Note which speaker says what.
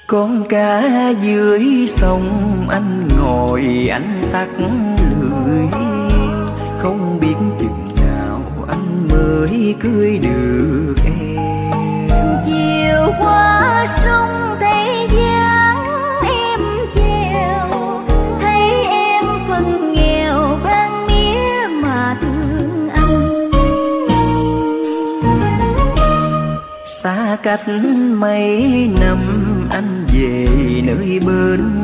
Speaker 1: Con cá dưới sông anh ngồi anh tắt lưỡi, không biết chừng nào anh mới cưới được em.
Speaker 2: Chiều qua sông thấy dáng em chèo, thấy em phần nghèo ban mía mà thương anh.
Speaker 1: Xa cách mấy năm anh về nơi bên